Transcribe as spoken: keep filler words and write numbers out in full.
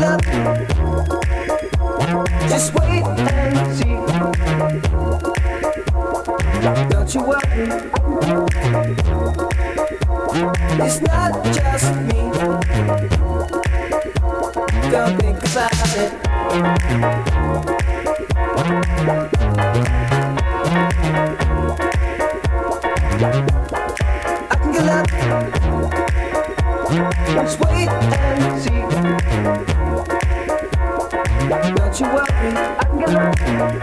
up. Just wait and see. Don't you worry. It's not just me. Don't think about it. I can get up. Just wait and see. Don't you worry. I can get up.